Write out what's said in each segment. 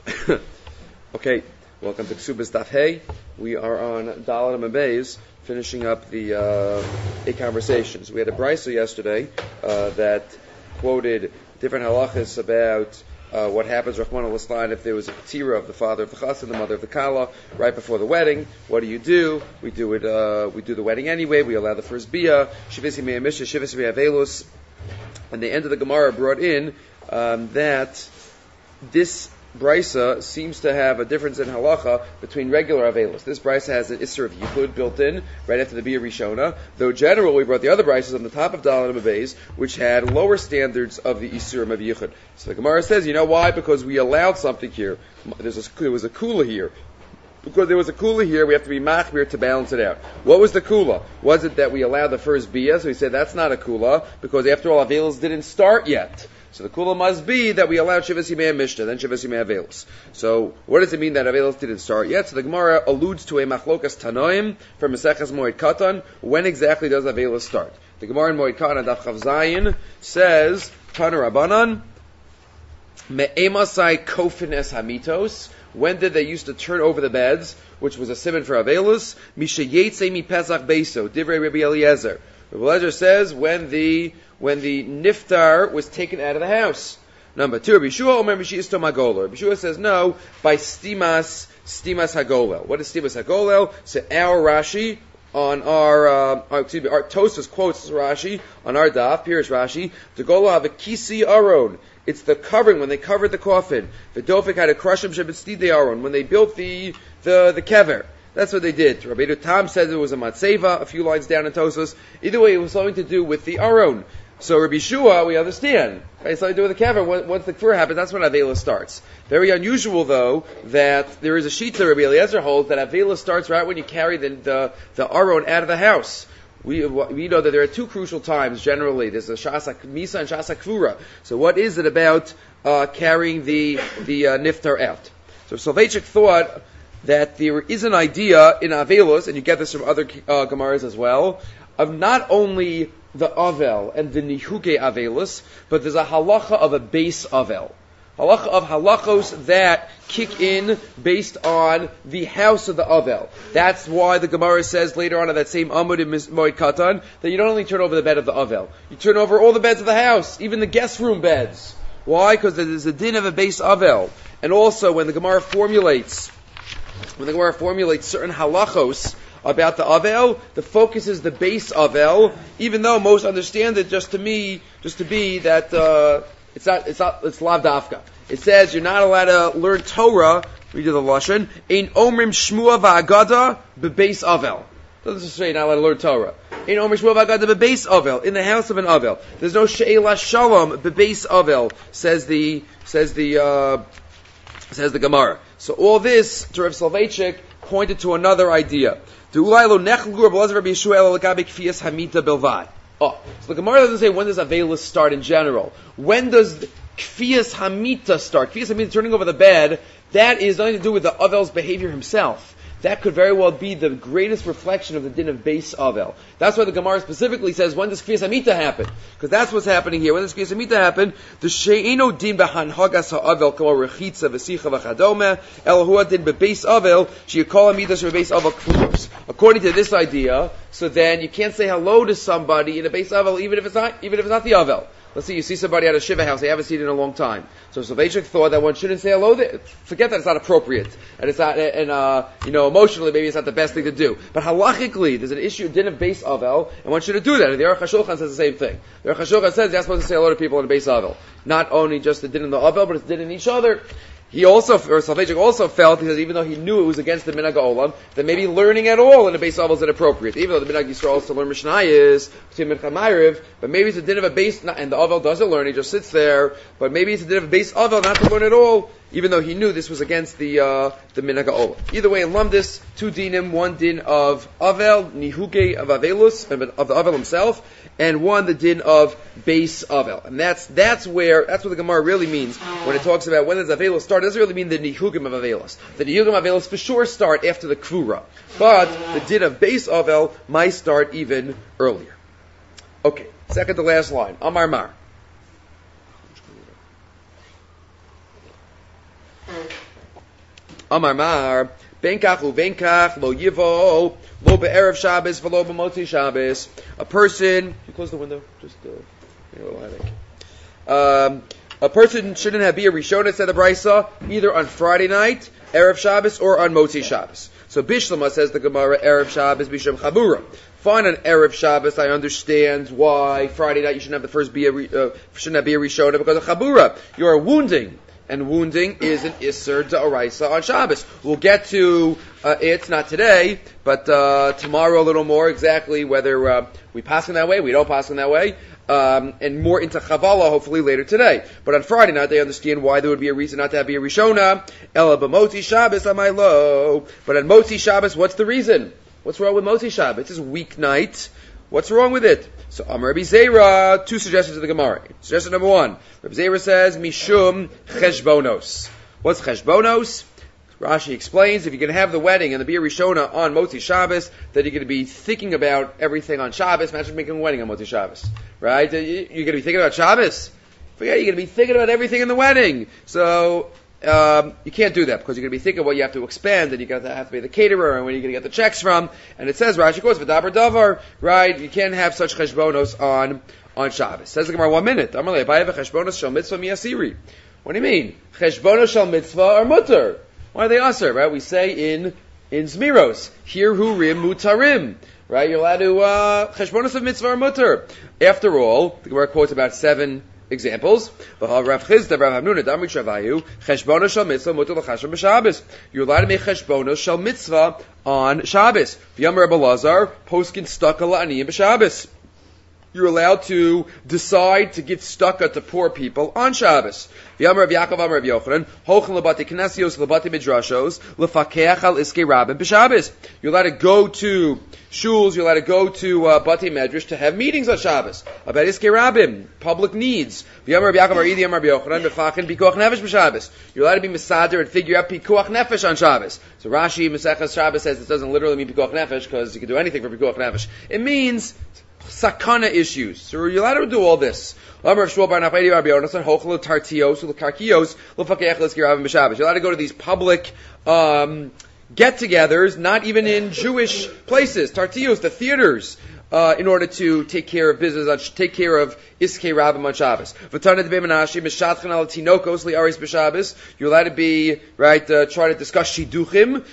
Okay, welcome to Ksubas Daf Hey. We are on Dalet Amabez, finishing up the eight conversations. We had a brisa yesterday that quoted different halachas about what happens, Rahman al-Islan, if there was a patira of the father of the chassan, the mother of the kala, right before the wedding. What do? We do it. We do the wedding anyway. We allow the first bia. Shivisi mei misha, shivisi mei avelus. And the end of the Gemara brought in that this brisa seems to have a difference in halacha between regular avelus. This brisa has an isser of yichud built in right after the bia rishona, though generally we brought the other brisas on the top of Dalet Amabez, which had lower standards of the isurim of yichud. So the Gemara says, you know why? Because we allowed something here. There was a kula here. Because there was a kula here, we have to be machmir to balance it out. What was the kula? Was it that we allowed the first bia? So he said that's not a kula, because after all, avelus didn't start yet. So the kula must be that we allowed Shivas Yimei Mishnah, then Shivas Yimei Avelus. So what does it mean that Avelus didn't start yet? So the Gemara alludes to a machlokas tanoim from Maseches Moed Katan. When exactly does Avelus start? The Gemara in Moed Katan, Daf Chav Zayin, says, Tana Rabbanan, Me'emasai kofin es hamitos. When did they used to turn over the beds, which was a siman for Avelus? Misha Yetze mi Pesach Beiso, Divrei Rabbi Eliezer. Rabbi Eliezer says when the niftar was taken out of the house. Number two, Rabbi Yeshua Omer Mishis to Magolel. Rabbi Yeshua says no, by stimas hagolel. What is stimas hagolel? So our Rashi on our Tosfos quotes Rashi on our daf, Pirush Rashi, the Gola have a kisi aron. It's the covering when they covered the coffin. The dofik had a crushim shebetzdidei aron when they built the kever. That's what they did. Rabbi Tam says it was a matzeva, a few lines down in Tosfos. Either way, it was something to do with the aron. So Rabbi Shua, we understand. It's something to do with the kever. Once the kfur happens, that's when Avela starts. Very unusual, though, that there is a shita Rabbi Eliezer holds that Avela starts right when you carry the aron out of the house. We know that there are two crucial times generally. There's a Shasa Misa and Shasa Kvura. So what is it about carrying the niftar out? So Soloveitchik thought that there is an idea in Avelus, and you get this from other Gemaras as well, of not only the Avel and the Nihuke Avelus, but there's a halacha of a base Avel. Halacha of halachos that kick in based on the house of the Avel. That's why the Gemara says later on in that same Amud in Moed Katan that you don't only turn over the bed of the Avel. You turn over all the beds of the house, even the guest room beds. Why? Because there's a din of a base Avel. And also when the Gemara formulates certain halachos about the Avel, the focus is the base Avel, even though most understand it just to be that it's lav dafka. It says you're not allowed to learn Torah, read the Lashon, ein omrim shmua va'agada bebeis Avel. Doesn't just say you're not allowed to learn Torah. Ein omrim shmua va'agada bebeis Avel, in the house of an Avel. There's no she'ela shalom bebeis Avel, says the Gemara. So all this, to Rav Soloveitchik, pointed to another idea. So the Gemara doesn't say when does Avelus start in general. When does Kfiyas Hamita start? Kfiyas Hamita, turning over the bed, that is nothing to do with the Avel's behavior himself. That could very well be the greatest reflection of the din of base Avel. That's why the Gemara specifically says, when does Kfiyas Hamita happen? Because that's what's happening here. When does Kfiyas Hamita happen? The She'eno din b'hanhagas ha'avel kamo rechitza v'sicha v'chadome el hua din b'base Avel she'yikol hamidas b'base Avel k'fus. According to this idea, so then you can't say hello to somebody in a base Avel even if it's not the Avel. Let's say you see somebody at a Shiva house, they haven't seen it in a long time. So Soloveitchik thought that one shouldn't say hello there. Forget that it's not appropriate. And it's not, emotionally maybe it's not the best thing to do. But halachically, there's an issue, din of base Avel, and one shouldn't do that. And the Aruch HaShulchan says the same thing. The Aruch HaShulchan says you're supposed to say hello to people in a base Avel. Not only just the din in the Avel, but it's din in each other. Soloveitchik also felt, because even though he knew it was against the Minhag Olam, that maybe learning at all in a base Avel is inappropriate. Even though the Minhag Yisrael is to learn Mishnayos, between Mincha Ma'ariv, but maybe it's a din of a base, and the Avel doesn't learn, he just sits there, but maybe it's a din of a base Avel not to learn at all, even though he knew this was against the Minhag Olam. Either way, in Lumdis, two dinim, one din of Avel, Nihuge of Avelus, of the Avel himself, and one the din of base Avel. And that's what the Gemara really means when it talks about when does Avelus start. It doesn't really mean the Nihugim of Avelus. The Nihugim of Avelus for sure start after the Kvura. But the din of base Avel might start even earlier. Okay, second to last line. Amar Mar. Amar Mar, Benkach uvenkach lo yivo lo be'erev Shabbos v'lo b'motzi Shabbos. A person, you close the window, just a little headache. A person shouldn't be a Rishona, said the Brisa, either on Friday night, Erev Shabbos, or on Motzi Shabbos. So Bishlama says the Gemara, Erev Shabbos, Bisham Chabura. Fine on Erev Shabbos, I understand why Friday night you shouldn't have shouldn't have be a Rishona because of Chabura. You are wounding. And wounding is an Isser D'Oraisa on Shabbos. We'll get to it, not today, but tomorrow a little more, exactly whether we pass in that way, we don't pass in that way, and more into Chavala hopefully later today. But on Friday night they understand why there would be a reason not to have a Rishona, Ela b'motzi Shabbos amaylo. But on Motzi Shabbos, what's the reason? What's wrong with Motzi Shabbos? It's a weeknight. What's wrong with it? So Amar Rabbi Zera, two suggestions of the Gemara. Suggestion number one, Rabbi Zera says, Mishum cheshbonos. What's cheshbonos? Rashi explains, if you're going to have the wedding and the Bia Rishona on Motzi Shabbos, then you're going to be thinking about everything on Shabbos. Imagine making a wedding on Motzi Shabbos. Right? You're going to be thinking about Shabbos? Forget, you're going to be thinking about everything in the wedding. So, you can't do that because you're going to be thinking what you have to expend, and you're going to have to pay the caterer, and where you're going to get the checks from. And it says, Rashi quotes, V'dabar davar, right? You can't have such cheshbonos on Shabbos. Says the Gemara, 1 minute. Amalei, Bayev cheshbonos shel mitzvah miyasiri. What do you mean? Cheshbonos shel mitzvah are mutter. Why are they aser, right? We say in Zmiros, here hurim mutarim. Right? You're allowed to, cheshbonos of mitzvah are mutter. After all, the Gemara quotes about 7 examples. You're allowed to make cheshbonos shel mitzvah on Shabbos. You're allowed to decide to give stucca to poor people on Shabbos. You're allowed to go to shuls, you're allowed to go to Bati Medrash to have meetings on Shabbos about Iskei Rabim, public needs. You're allowed to be Mesader and figure out Pikuach Nefesh on Shabbos. So Rashi, Maseches Shabbos says it doesn't literally mean Pikuach Nefesh because you can do anything for Pikuach Nefesh. It means sakana issues. So you're allowed to do all this. You're allowed to go to these public get-togethers, not even in Jewish places, tartiyos, the theaters, in order to take care of business, take care of Iskei Rabbim on Shabbos. You're allowed to be, right, try to discuss Shiduchim,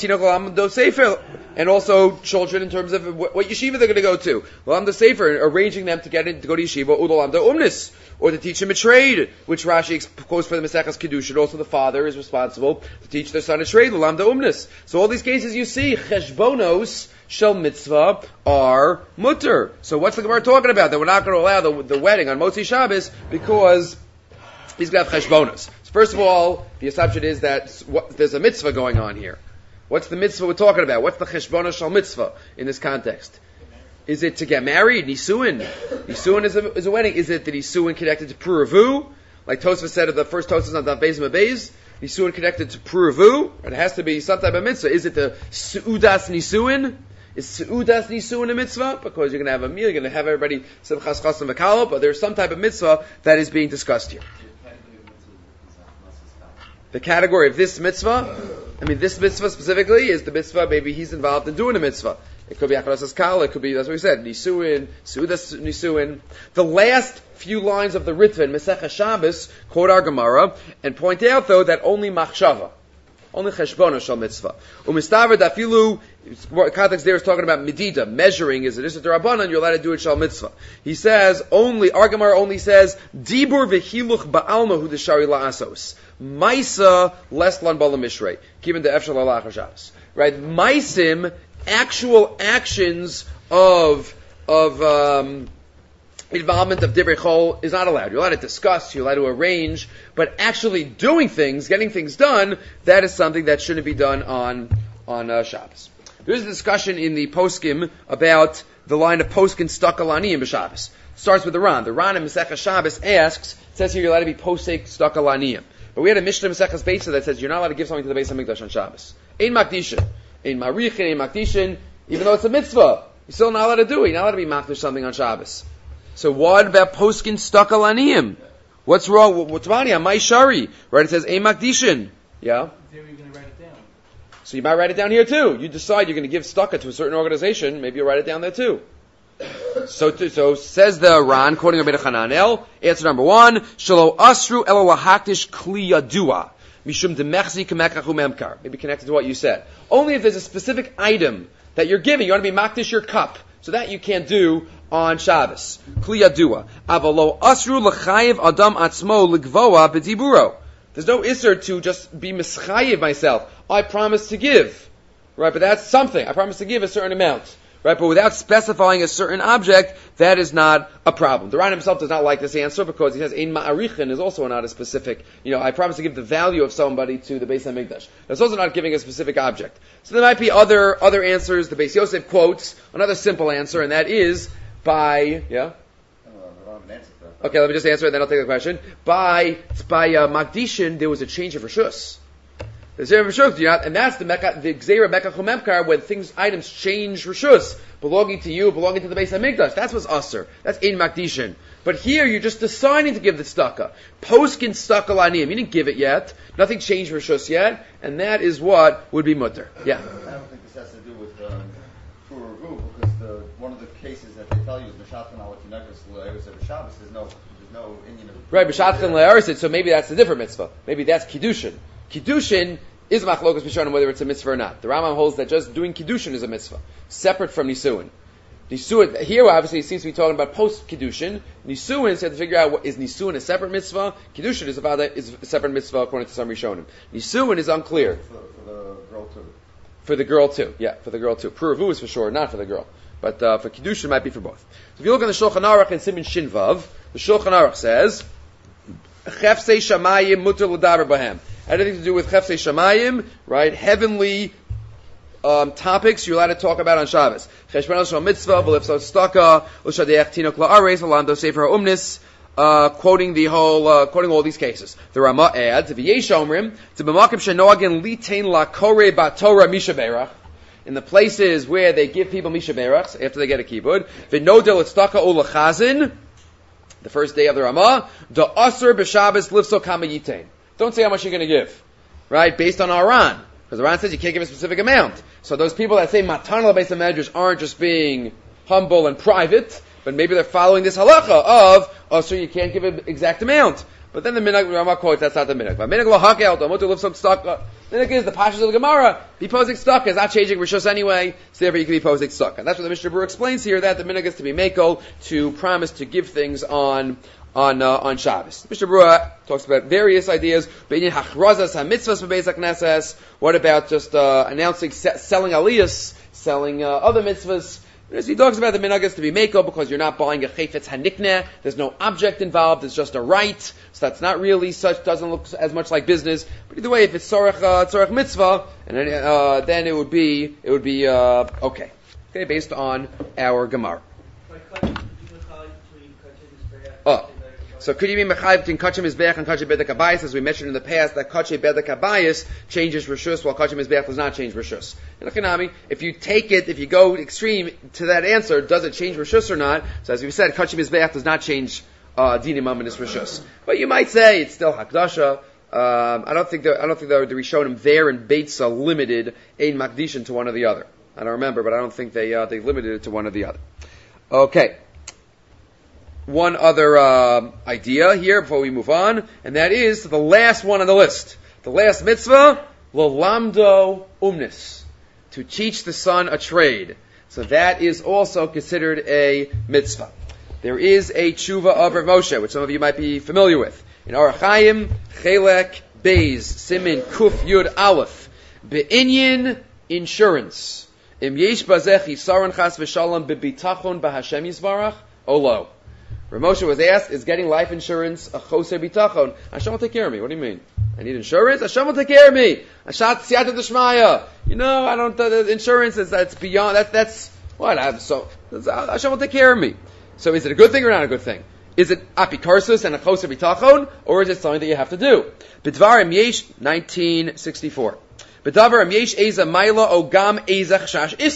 and also children in terms of what yeshiva they're going to go to. Lamda Sefer, arranging them to go to yeshiva, Udolamda Umnis, or to teach them a trade, which Rashi quotes for the Maseches Kedushin. Also the father is responsible to teach their son a trade, Ulamda Umnis. So all these cases you see, Cheshbonos, Shel mitzvah are mutter. So what's the Gemara talking about? That we're not going to allow the wedding on Motzi Shabbos because he's going to have cheshbonos. So first of all, the assumption is that there's a mitzvah going on here. What's the mitzvah we're talking about? What's the cheshbonos shel mitzvah in this context? Is it to get married? Nisuin. Nisuin is a wedding. Is it the Nisuin connected to Puravu? Like Tosfos said, the first Tosfos on the Beis Mabeis, Nisuin connected to Puravu? It has to be some type of mitzvah. Is it the Seudas Nisuin? Is Seudas Nisuin a mitzvah? Because you're going to have a meal, you're going to have everybody Simchas Chasam V'Kala, but there's some type of mitzvah that is being discussed here. The category of this mitzvah, this mitzvah specifically is the mitzvah, maybe he's involved in doing a mitzvah. It could be Achadas Kala, it could be, that's what we said, Nisuin, Seudas Nisuin. The last few lines of the Ritva in Masechah Shabbos quote our Gemara and point out though that only machshava, only cheshbonos shel mitzvah. Umistaver dafilu, context there is talking about medida, measuring, is it Issa D'Rabbanan, you're allowed to do it shel mitzvah. He says, our Gemara only says, dibur v'hiluch ba'alma hu d'shari la'asos. Maisa les lan bala mishrei. Given the efshal alach Shabbos. Right? Maisim, actual actions of involvement of divrei chol is not allowed. You're allowed to discuss, you're allowed to arrange, but actually doing things, getting things done, that is something that shouldn't be done on Shabbos. There's a discussion in the poskim about the line of poskin stuck alaniyim b'Shabbos. Starts with the Ran. The Ran in Masechah Shabbos says here you're allowed to be posek stuck alaniyim. But we had a Mishnah Masechah Beisa that says you're not allowed to give something to the Beis HaMikdash on Shabbos. Ein makdishin, ein marichin, ein makdishin, even though it's a mitzvah, you're still not allowed to do it. You're not allowed to be makdish something on Shabbos. So what about poskin stuck alaniyim? What's wrong? What's wrong here? My shari, right? It says ein makdishin. Yeah? There you're going to write it down. So you might write it down here too. You decide you're going to give tzedakah to a certain organization, maybe you'll write it down there too. So says the Ran, quoting Rabbi Hananel, answer number 1, Shalo asru elo lahaktish kli yadua, mishum demechzi kamekachu memkar. Maybe connected to what you said. Only if there's a specific item that you're giving, you want to be makdish your cup. So that you can't do on Shabbos. Kli yadua. Avalo asru l'chayiv adam atzmo l'gvoa b'diburo. There's no isser to just be mischayiv myself. I promise to give. Right, but that's something. I promise to give a certain amount. Right, but without specifying a certain object, that is not a problem. The Ran himself does not like this answer because he says ein ma'arichin is also not a specific, I promise to give the value of somebody to the Beis HaMikdash. That's also not giving a specific object. So there might be other answers. The Beis Yosef quotes another simple answer, and that is by, yeah? Okay, let me just answer it, then I'll take the question. By Magdishin, there was a change of Rishus. And that's the Gzeira Mekach Memkar, when items change Rishus, belonging to you, belonging to the Beis HaMikdash. That's what's Aser. That's in Makdishin. But here, you're just deciding to give the tzedakah. Poskin tzedakah laniyim. You didn't give it yet. Nothing changed Rishus yet. And that is what would be mutter. Yeah? I don't think this has to do with Puravu, because one of the cases that they tell you is Meshatkan al Tinagos Le'eris of Shabbos. There's no Indian of... Right, Meshatkan Le'eris, so maybe that's a different mitzvah. Maybe that's Kiddushin. Kiddushin is machlokas b'shanim whether it's a mitzvah or not. The Rambam holds that just doing Kiddushin is a mitzvah, separate from Nisuin. Nisuin, here obviously it seems to be talking about post-Kiddushin. Nisuin, so you have to figure out, is Nisuin a separate mitzvah? Kiddushin is a separate mitzvah according to some Rishonim. Nisuin is unclear. For the girl too. For the girl too, yeah, for the girl too. Puravu is for sure, not for the girl. But for Kiddushin it might be for both. So if you look on the Shulchan Aruch in Siman Shin Vav, the Shulchan Aruch says, Chefsei Shamayim mutar l'daber b'hem. Anything to do with Chefsei Shamayim, right? Heavenly topics you're allowed to talk about on Shabbos. Cheshbon Shal Mitzvah, V'lifso Tzedakah, L'Shadeach Tinok La'aretz, L'Lamdo Sefer HaUmnis, quoting all these cases. The Rama adds, V'yesh Omrim, to b'makim shenoagin litein la'korei ba'torah mishaberach, in the places where they give people mishaberachs after they get a kibbud, V'nodel Tzedakah U'lachazin, the first day of the Ramah, the Asr b'Shabbos Lifso Kama Yitain. Don't say how much you're going to give, right? Based on our Ran. Because the Ran says you can't give a specific amount. So those people that say Matana based on measures aren't just being humble and private, but maybe they're following this halacha of, so you can't give an exact amount. But then the Minhag Ramah quotes, that's not the Minhag. But Minhag lo hakel, the mutter lives some tzedakah. Minhag is the pashas of the Gemara. Be posing tzedakah is not changing Rishus anyway, so therefore you can be posing tzedakah. That's what the Mishnah Berurah explains here, that the Minhag is to be makel, to promise to give things on Shabbos. Mishnah Berurah talks about various ideas. What about just announcing, selling aliyas, selling other mitzvahs? He talks about the minhag to be meko because you're not buying a chayfetz hanikneh. There's no object involved. It's just a right. So that's not really such. Doesn't look as much like business. But either way, if it's tzorech mitzvah, and then it would be okay. Okay, based on our Gemara. So could you be mechayiv between kachim mizbeach and kachim bedek habayis, as we mentioned in the past, that kachim bedek habayis changes rishus, while kachim mizbeach does not change rishus. In Akinami, if you go extreme to that answer, does it change rishus or not? So as we said, kachim mizbeach does not change dinim aminis rishus. But you might say it's still hakdasha. I don't think the Rishonim there in Beitza limited ein makdishin to one or the other. I don't remember, but I don't think they limited it to one or the other. Okay. One other idea here before we move on, and that is the last one on the list. The last mitzvah, l'lamdo umnis, to teach the son a trade. So that is also considered a mitzvah. There is a tshuva of Rav Moshe, which some of you might be familiar with. In Orach Chaim, Chelek Beis, Simin Kuf Yud Aleph, Be'inyin insurance. Im yesh bazeh chisaron chas v'shalom b'bitachon b'Hashem Yisbarach, olo. Rav Moshe was asked, is getting life insurance a choser bitachon? Hashem will take care of me. What do you mean? I need insurance? Hashem will take care of me. Siyata d'shmaya. I don't, the insurance that's beyond, that's what? Hashem will take care of me. So is it a good thing or not a good thing? Is it apikarsus and a choser bitachon, or is it something that you have to do? B'dvarim yesh, 1964. B'dvarim yesh eza maila o gam eza chash iser.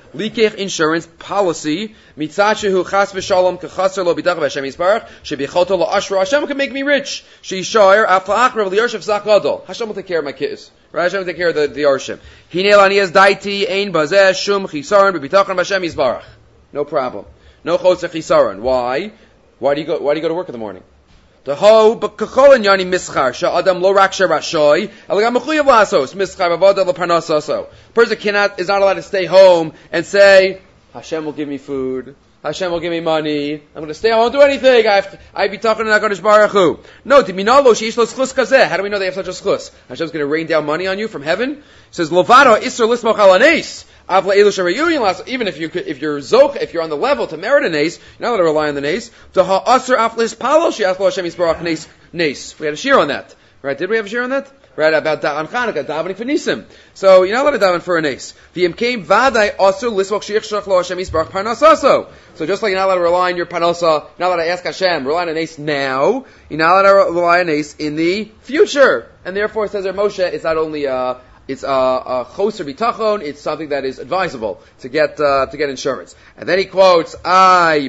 Likech insurance policy. Mitzachehu chas v'shalom k'chaser lo b'dach v'Hashem yisbarach shebichoto lo ashra. Hashem can make me rich. Sheishayer afla'ach rev liyarshev zak gadol. Hashem will take care of my kids. Right? Hashem will take care of the Yarshim. Hinei lanias daiti ein bazeh shum chisaron b'bitachon v'Hashem yisbarach. No problem. No chosech chisaron. Why? Why do you go to work in the morning? The ho b'kachol yani mischar sha'adam lo rak sherashoy elagam mechuyev lasos mischar b'avoda l'parnasaso. Person is not allowed to stay home and say Hashem will give me food, Hashem will give me money, I'm going to stay, I won't do anything, I be talking to HaKadosh Baruch Hu. No, diminalo sheish lo schus kazeh. How do we know they have such a schus? Hashem's going to rain down money on you from heaven? It says lovado isser lismoch al anes. Even if you're on the level to merit a nace, you're not allowed to rely on the nace. We had a shir on that, right? Did we have a shir on that? Right, about on Chanukah, davening for nisim. So you're not allowed to daven for a nace. So just like you're not allowed to rely on your panosa, you're not allowed to ask Hashem, rely on a nace now, you're not allowed to rely on a nace in the future. And therefore, says Moshe, it's not only it's a choser bitachon. It's something that is advisable to get insurance. And then he quotes, the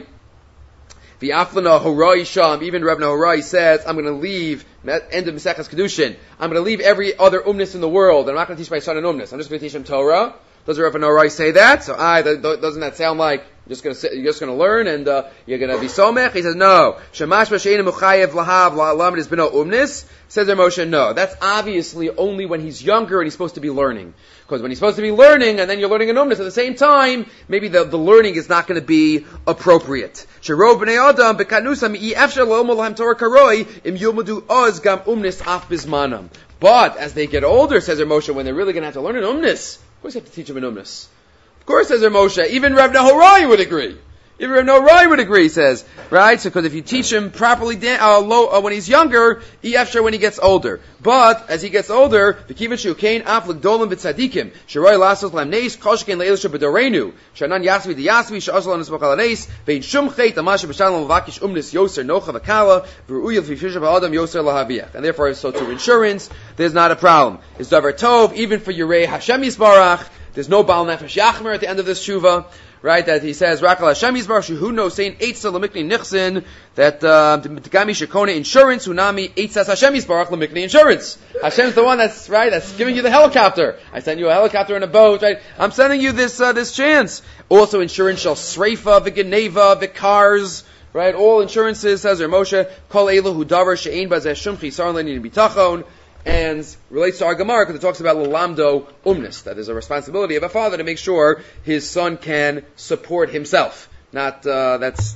Aflana Horai Sham. Even Reb Nahorai says, I'm going to leave. End of Maseches Kedushin. I'm going to leave every other umnis in the world, and I'm not going to teach my son an umnis. I'm just going to teach him Torah. Does Reb Nahorai say that? So, doesn't that sound like you're just going to learn and you're going to be somech? He says no. Shemash b'shein muchayev lahav la'alam is b'no umnis. Says Moshe, no. That's obviously only when he's younger and he's supposed to be learning. Because when he's supposed to be learning and then you're learning an umnis at the same time, maybe the learning is not going to be appropriate. Sherov b'nei adam b'kanusam efshar lo lahem Torah karoi im yilmadu oz gam umnis af bizmanam. But as they get older, says Moshe, when they're really going to have to learn an umnis, of course you have to teach them an umnis. Of course, says Moshe, even Reb Nahorai would agree. Even Reb Nahorai would agree, says, right? So, because if you teach him properly when he's younger, after when he gets older. But, as he gets older, v'kivan shukain af l'gdolim b'tzadikim, sheroi lasos lam neis, koshkein le'elisha b'dorenu, shanan yasvi d'yasvi, she'osol an esmoch al neis, ve'in shum chet, amasha b'shalom l'vakish umnis yoser nocha v'kala, v'ru'uyel v'fisha b'adam yoser lahaviach. And therefore, so to insurance, there's not a problem. It's davar tov, even for Yirei Hashem Yisbarach, there's no Baal Nefesh Yachmer at the end of this tshuva, right? That he says, Rakal Hashem Yisbarach, Shuhu no saying Eitza L'mikni Nichsin, that T'gami Shekone Insurance, Hunami Eitzas Hashem Yisbarach L'mikni Insurance. Hashem's the one that's giving you the helicopter. I send you a helicopter and a boat, right? I'm sending you this chance. Also, insurance shall Sreifa, V'Geneva, V'Cars, right? All insurances, says Moshe, Kol Eilu Hu Davar She'ein Bazeh Shum Chisaron Le'nin Bitachon, and relates to our Gemara because it talks about Lalamdo Umnis, that is a responsibility of a father to make sure his son can support himself. Not that's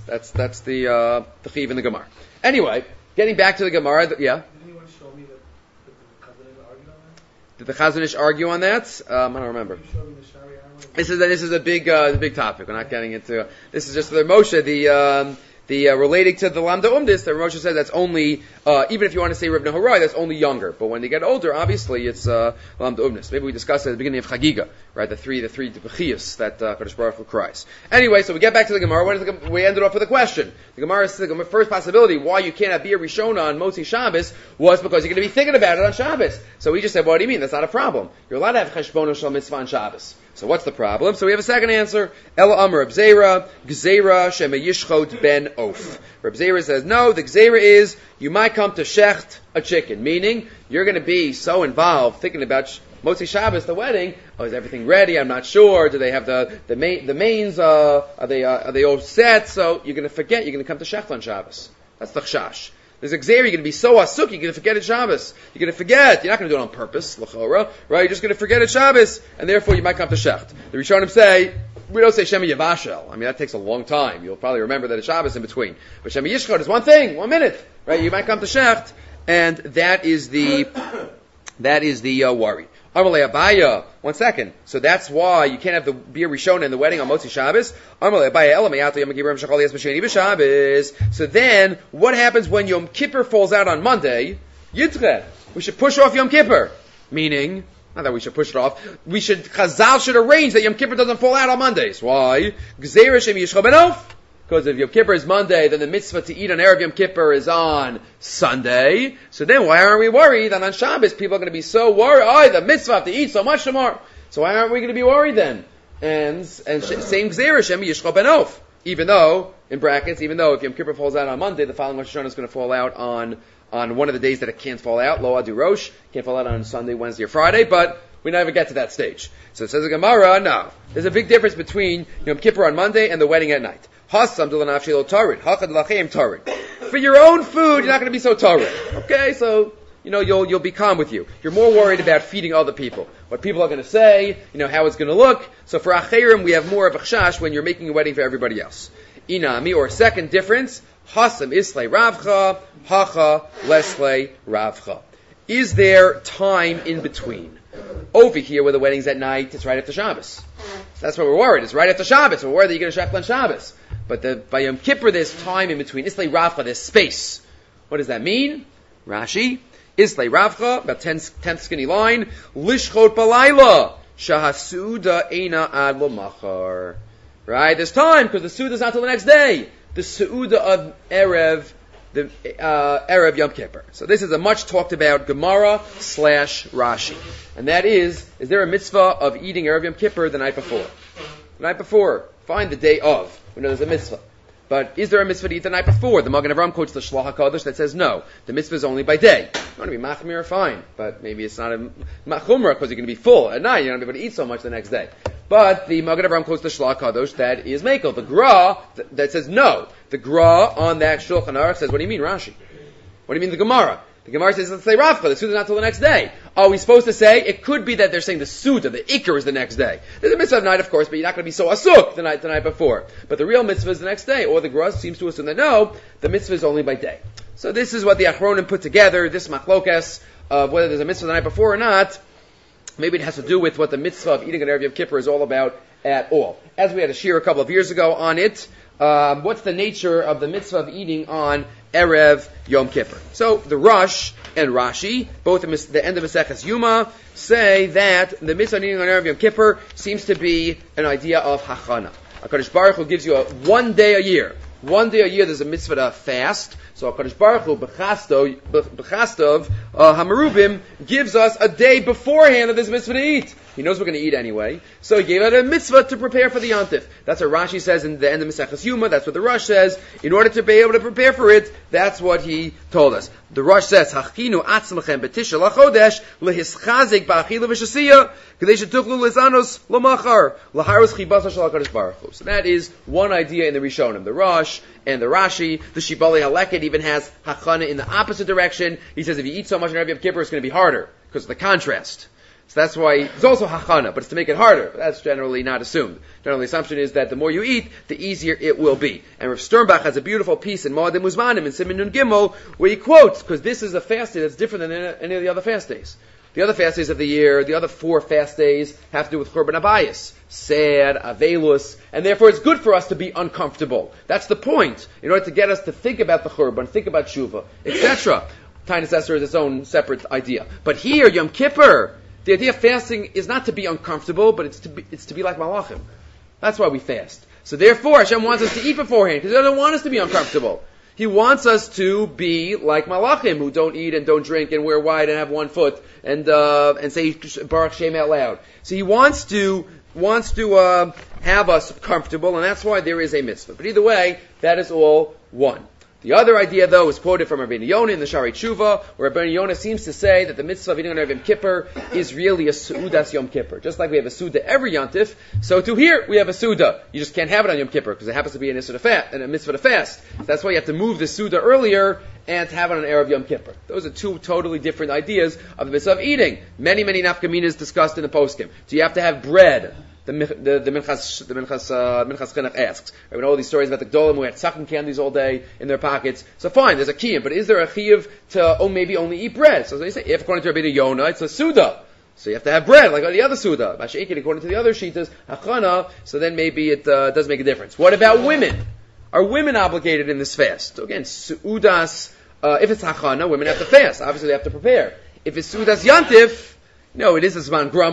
the chiv in the Gemara. Anyway, getting back to the Gemara, yeah. Did anyone show me that the Chazon Ish argue on that? Did the Chazon Ish argue on that? I don't remember. Can you show me the Sharia? This is a big topic. We're not getting into. This is just for the Moshe the relating to the Lamda Umdis, the Moshe says that's only, even if you want to say Reb Nahorai, that's only younger. But when they get older, obviously it's Lamda Umdis. Maybe we discussed it at the beginning of Chagiga, right? The three Bechiyas that Kadosh Baruch Hu cries. Anyway, so we get back to the Gemara. We ended off with a question. The Gemara's first possibility why you cannot be a Rishona on Motzi Shabbos was because you're going to be thinking about it on Shabbos. So we just said, what do you mean? That's not a problem. You're allowed to have Cheshbono Shal Mitzvah on Shabbos. So what's the problem? So we have a second answer. Ela Amar Reb Zera, Gzeira Shema Yishchot Ben Of. Reb Zera says, no, the Gzeira is, you might come to Shecht a chicken. Meaning, you're going to be so involved thinking about Motzi Shabbos, the wedding. Oh, is everything ready? I'm not sure. Do they have the mains? Are they all set? So you're going to forget. You're going to come to Shecht on Shabbos. That's the Chash. There's a Gzeira, you're going to be so asuk, you're going to forget at Shabbos. You're going to forget. You're not going to do it on purpose, l'chora, right? You're just going to forget at Shabbos, and therefore you might come to Shecht. The Rishonim say, we don't say Shema Yavashel. I mean, that takes a long time. You'll probably remember that it's Shabbos in between. But Shema Yishchot is one thing, 1 minute, right? You might come to Shecht, and that is the worry. Amalei Abaya, 1 second. So that's why you can't have the beer Rishona in the wedding on Motzi Shabbos. Amalei Abaya Elameyato Yom Kippur Shachol Yas B'Sheni B'Shabbos. So then, what happens when Yom Kippur falls out on Monday? Yidre. We should push off Yom Kippur. Meaning, not that we should push it off. Chazal should arrange that Yom Kippur doesn't fall out on Mondays. Why? Gzeira Shem Yishchot Ben Of. Because if Yom Kippur is Monday, then the mitzvah to eat on Erev Yom Kippur is on Sunday. So then why aren't we worried that on Shabbos people are going to be so worried? Oh, the mitzvah to eat so much tomorrow. So why aren't we going to be worried then? and same Gzeira, Shem Yishchol Ben Of. Even though, in brackets, even though if Yom Kippur falls out on Monday, the following Rosh Hashanah is going to fall out on one of the days that it can't fall out, Lo Adu Rosh, can't fall out on Sunday, Wednesday, or Friday, but we never get to that stage. So it says the Gemara, no. There's a big difference between Yom Kippur on Monday and the wedding at night. Hasam d'lanafshi lo tarid, hakad l'chaim tarid. For your own food, you're not going to be so tarid. Okay, so you'll be calm with you. You're more worried about feeding other people, what people are going to say, how it's going to look. So for acherim, we have more of a chash when you're making a wedding for everybody else. Inami, or second difference, hasam islay ravcha, hacha leslay ravcha. Is there time in between? Over here, where the wedding's at night, it's right after Shabbos. That's what we're worried. It's right after Shabbos. We're worried that you're going to shekel on Shabbos. But by Yom Kippur, there's time in between. Islay ravcha, there's space. What does that mean? Rashi, Islay ravcha, about 10th skinny line, lishchot balayla, shahasuda eina ad l'machar. Right? There's time, because the Suda is not till the next day. The Suda of Erev, the Erev Yom Kippur. So this is a much talked about Gemara / Rashi. And that is there a mitzvah of eating Erev Yom Kippur the night before? The night before. Fine, the day of. We know there's a mitzvah. But is there a mitzvah to eat the night before? The Magen Avraham quotes the Shlach HaKadosh that says no. The mitzvah is only by day. You want to be machmir, fine. But maybe it's not a machumrah because you're going to be full at night. You're not going to be able to eat so much the next day. But the Magen Avraham quotes the Shlach HaKadosh that is Mekel. The Gra that says no. The Gra on that Shulchan Aruch says, what do you mean, Rashi? What do you mean the Gemara? The Gemara says, let's say Ravcha, the Suda is not till the next day. Are we supposed to say, it could be that they're saying the Suda, the Iker is the next day. There's a mitzvah of night, of course, but you're not going to be so asuk the night before. But the real mitzvah is the next day. Or the Gemara seems to assume that no, the mitzvah is only by day. So this is what the Achronim put together, this machlokas, of whether there's a mitzvah the night before or not. Maybe it has to do with what the mitzvah of eating an Erev Yom Kippur is all about at all. As we had a shir a couple of years ago on it, what's the nature of the mitzvah of eating on Erev Yom Kippur? So the Rosh and Rashi, both at the end of Maseches Yuma, say that the mitzvah of eating on Erev Yom Kippur seems to be an idea of hachana. HaKadosh Baruch Hu gives you one day a year. One day a year there's a mitzvah to fast. So HaKadosh Baruch Hu, B'chastov Hamarubim, gives us a day beforehand of this mitzvah to eat. He knows we're going to eat anyway. So he gave out a mitzvah to prepare for the Yontif. That's what Rashi says in the end of Maseches Yuma. That's what the Rosh says. In order to be able to prepare for it, that's what he told us. The Rosh says, Hachkinu atzmachem b'tisha lachodesh lehischazik ba'achila v'shasiyah k'dei shetuchlu lezanos l'machar l'harus chibasa shel HaKadosh Baruch Hu. So that is one idea in the Rishonim. The Rosh and the Rashi, the Shibali Haleket even has hachana in the opposite direction. He says if you eat so much in Erev Yom Kippur, it's going to be harder because of the contrast. So that's why it's also hachana, but it's to make it harder. But that's generally not assumed. Generally, the assumption is that the more you eat, the easier it will be. And Rav Sternbach has a beautiful piece in Moadim Uzmanim in Siman Nun Gimel where he quotes, because this is a fast day that's different than any of the other fast days. The other fast days of the year, the other 4 fast days have to do with Churban Abayis, Sad, Avelus, and therefore it's good for us to be uncomfortable. That's the point. In order to get us to think about the Churban, think about Shuvah, etc. Tainus Esther is its own separate idea. But here, Yom Kippur, the idea of fasting is not to be uncomfortable, but it's to be like Malachim. That's why we fast. So therefore, Hashem wants us to eat beforehand, because He doesn't want us to be uncomfortable. He wants us to be like Malachim, who don't eat and don't drink and wear white and have one foot and say Baruch Shem out loud. So He wants to have us comfortable, and that's why there is a mitzvah. But either way, that is all one. The other idea, though, is quoted from Rabbeinu Yonah in the Shari Tshuva, where Rabbeinu Yonah seems to say that the mitzvah of eating on Erev Yom Kippur is really a Su'udas Yom Kippur. Just like we have a Suda every Yontif, so too here we have a Suda. You just can't have it on Yom Kippur, because it happens to be a mitzvah to fast. So that's why you have to move the Suda earlier and have it on Erev Yom Kippur. Those are two totally different ideas of the mitzvah of eating. Many nafkaminas discussed in the poskim. Do you have to have bread? The Minchas Chinuch asks. Right, we know all these stories about the Gdolim who had tzachim candies all day in their pockets. So fine, there's a kiyum, but is there a chiyuv to maybe only eat bread? So they say, if according to Rabbeinu Yonah, it's a suda. So you have to have bread, like the other suda. Masha'ikid, according to the other shitas, hachana, so then maybe it does make a difference. What about women? Are women obligated in this fast? So again, su'udas, if it's hachana, women have to fast. Obviously they have to prepare. If it's su'udas yantif, no, it is a zman grama.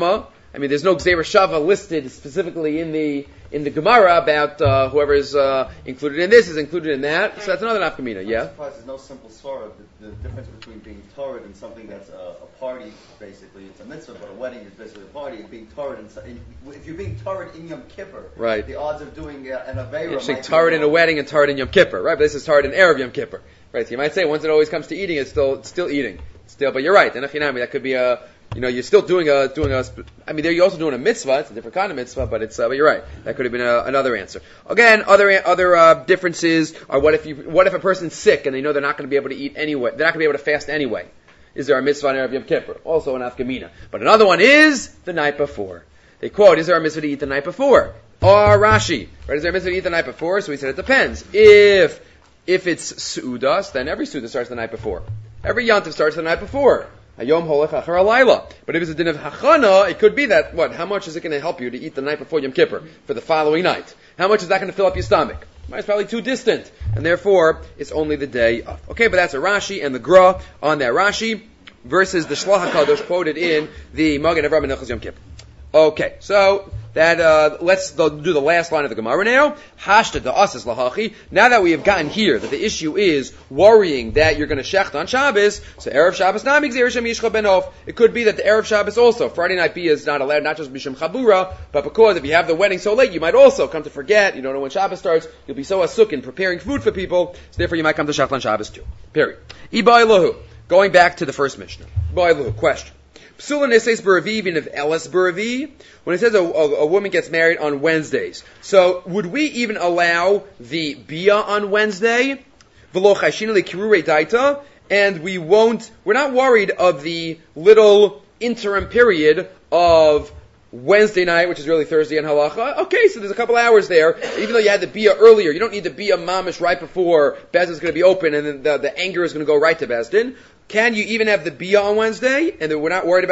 I mean, there's no Gzeira Shava listed specifically in the Gemara about whoever is included in this is included in that. So that's another nafkamina. Yeah. I'm surprised there's no simple sorah. The difference between being torrid and something that's a party, basically, it's a mitzvah, but a wedding is basically a party. And being torrid, if you're being torrid in Yom Kippur, right, the odds of doing an aveira. You're saying torrid in a wedding and torrid in Yom Kippur, right? But this is torrid in Erev Yom Kippur, right? So you might say once it always comes to eating, it's still eating. But you're right. That could be you're still doing a. I mean, there you're also doing a mitzvah. It's a different kind of mitzvah, but but you're right. That could have been another answer. Again, other differences are what if a person's sick and they know they're not going to be able to eat anyway. They're not going to be able to fast anyway. Is there a mitzvah on Erev Yom Kippur? Also an afkamina. But another one is the night before. They quote, is there a mitzvah to eat the night before? Or Rashi, right? Is there a mitzvah to eat the night before? So he said it depends. If it's Su'udas, then every Su'udah starts the night before. Every Yantiv starts the night before. Hayom holech achar alayla. But if it's a din of hachana, it could be that, how much is it going to help you to eat the night before Yom Kippur for the following night? How much is that going to fill up your stomach? It's probably too distant, and therefore it's only the day of. Okay, but that's a Rashi and the Gra on that Rashi versus the Shlach HaKadosh quoted in the Magen Avraham Menachos Yom Kippur. Okay, so that let's do the last line of the Gemara now. Hashta da'asas lahachi. Now that we have gotten here that the issue is worrying that you're going to shecht on Shabbos, so Erev Shabbos nami gzeir shem yishcha benov. It could be that the Erev Shabbos also, Friday night bia is not allowed, not just b'shem chabura, but because if you have the wedding so late, you might also come to forget. You don't know when Shabbos starts. You'll be so asuk in preparing food for people, so therefore you might come to shecht on Shabbos too. Period. Iba Elohu. Going back to the first Mishnah. Iba Elohu. Question. Psula nises b'Revi of Elis b'Revi. When it says a woman gets married on Wednesdays, so would we even allow the bia on Wednesday? V'lo chayshina lekirurei daita, and we're not worried of the little interim period of Wednesday night, which is really Thursday in halacha. Okay, so there's a couple hours there. Even though you had the bia earlier, you don't need the bia mamish right before Bezdin is going to be open, and then the anger is going to go right to Bezdin. Can you even have the bia on Wednesday, and then we're not worried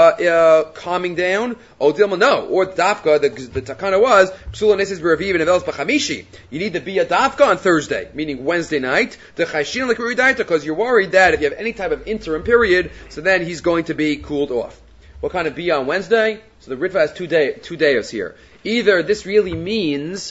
about calming down? Oh, Dilma, no. Or dafka, the takana was psula neses b'Reviv and avelos b'chamishi. You need the bia dafka on Thursday, meaning Wednesday night. The chayshin like because you're worried that if you have any type of interim period, so then he's going to be cooled off. What kind of bia on Wednesday? So the Ritva has two days here. Either this really means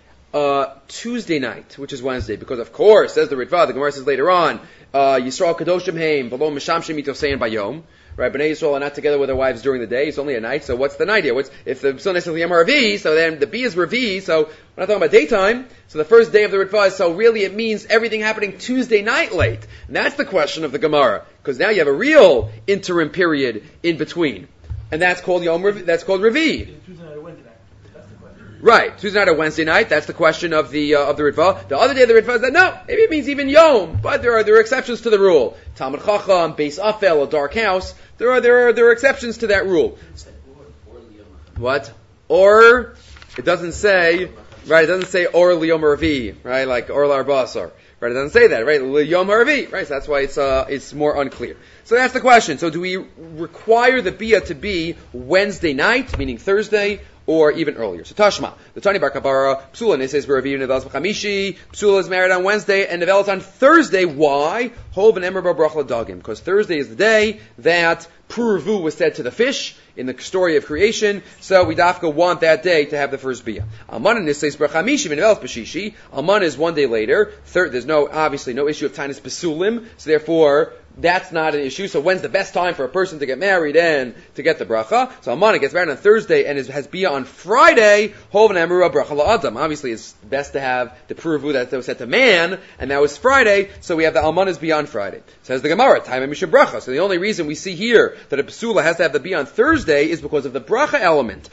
Tuesday night, which is Wednesday, because of course, says the Ritva, the Gemara says later on, Yisrael Kadoshim Haim, below Mishamshim Mitosein Bayom, right? Bnei Yisrael are not together with their wives during the day, it's only a night, so what's the night here? If the Psula is Yom Ravi, so then the B is Ravi, so we're not talking about daytime, so the first day of the Ritva is, so really it means everything happening Tuesday night late. And that's the question of the Gemara, because now you have a real interim period in between. And that's called that's called Ravi. Tuesday night or Wednesday night? That's the question. Right, Tuesday night or Wednesday night. That's the question of the Ritva. The other day of the Ritva is that no, maybe it means even Yom, but there are exceptions to the rule. Talmud Chacham, Beis Afel, a dark house. There are exceptions to that rule. What? Or it doesn't say right. It doesn't say or Liyom Ravi, right? Like or Larbasar. Right, it doesn't say that, right? Yom Harvi, right? So that's why it's more unclear. So that's the question. So do we require the bia to be Wednesday night, meaning Thursday, or even earlier? So Tashma, the Tani Bar Kabara, Psula Nises B'Revi Nevelas B'Chamishi, Psula is married on Wednesday and Nevelas on Thursday. Why? Hov and Emer Bar Brachla Dagim, because Thursday is the day that Puravu was said to the fish in the story of creation, so we dafka want that day to have the first bia. Alman and Nises B'Chamishi Nevelas B'Shishi. Alman is one day later. There's obviously no issue of Tainus Besulim, so therefore that's not an issue. So when's the best time for a person to get married and to get the bracha? So Almana gets married on Thursday and has bia on Friday. Hovan Amura bracha la'adam. Obviously, it's best to have the puravu that was said to man, and that was Friday. So we have the Almana's bia on Friday. Says the Gemara, time and misha bracha. So the only reason we see here that a psula has to have the bia on Thursday is because of the bracha element.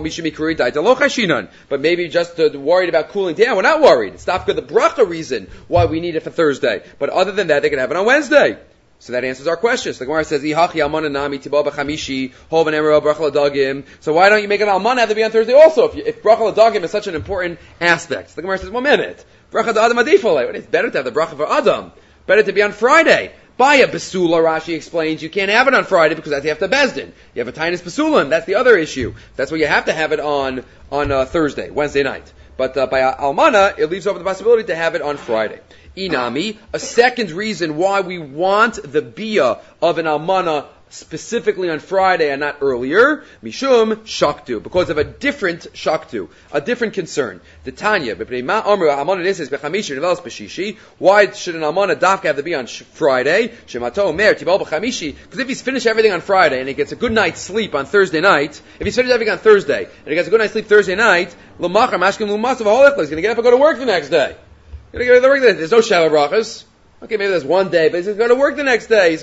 But maybe just worried about cooling down. We're not worried. It's not the bracha reason why we need it for Thursday. But other than that, they can have it on Wednesday. So that answers our question. So the Gemara says, so why don't you make an almana have to be on Thursday also? If bracha l'dagim is such an important aspect. So the Gemara says, 1 minute. Bracha d'adam adifole. It's better to have the bracha for Adam. Better to be on Friday. By a besula, Rashi explains, you can't have it on Friday because that's after Bezdin. You have a Tainus Besulim. That's the other issue. That's why you have to have it on Thursday, Wednesday night. But by almana, it leaves open the possibility to have it on Friday. Inami, a second reason why we want the bia of an almana specifically on Friday and not earlier, mishum shaktu, because of a different shaktu, a different concern. The Tanya, why should an almana dafka have to be on Friday? Because if he's finished everything on Friday and he gets a good night's sleep on Thursday night, if he's finished everything on Thursday and he gets a good night's sleep Thursday night, he's going to get up and go to work the next day. There's no Shabbat brachas. Okay, maybe there's one day, but he's going to work the next day.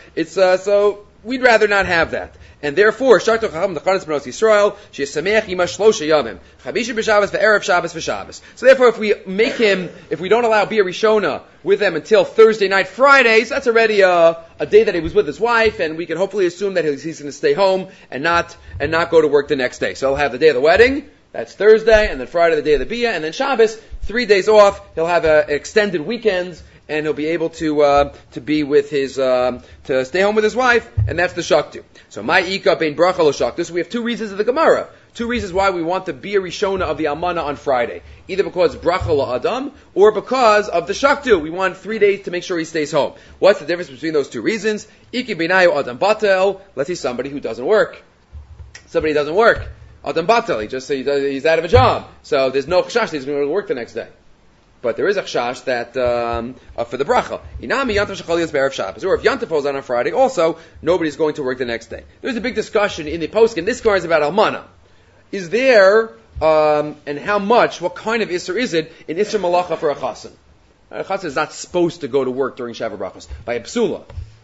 So we'd rather not have that. And therefore, Shaktu Chacham Nechanas B'nos Yisrael, Sheyasameach Imash Shlosha Yamim, Chavishi B'Shabbos V'Erev Shabbos V'Shabbos. So therefore, if we don't allow Bia Rishona with them until Thursday night, Fridays, that's already a day that he was with his wife, and we can hopefully assume that he's going to stay home and not go to work the next day. So he'll have the day of the wedding, that's Thursday, and then Friday the day of the Bia, and then Shabbos, 3 days off. He'll have extended weekends, and he'll be able to be with his to stay home with his wife, and that's the shaktu. So my ika bein bracha lo shaktu. So we have two reasons of the Gemara, two reasons why we want the bia rishona of the almana on Friday, either because bracha lo adam or because of the shaktu. We want 3 days to make sure he stays home. What's the difference between those two reasons? Iki beinayu adam batel. Let's say somebody who doesn't work. Somebody doesn't work. Adam batel. He's out of a job, so there's no chashash he's going to go to work the next day. But there is a chash that for the bracha. Inami Yantav Shechalias Be'erev Shabbos. Or if Yantav falls on Friday, also nobody's going to work the next day. There's a big discussion in the poskim. This Gemara is about almana. Is there and how much? What kind of isser is it in isser malacha for a chassan? A chassan is not supposed to go to work during Shabbat brachos by a psula.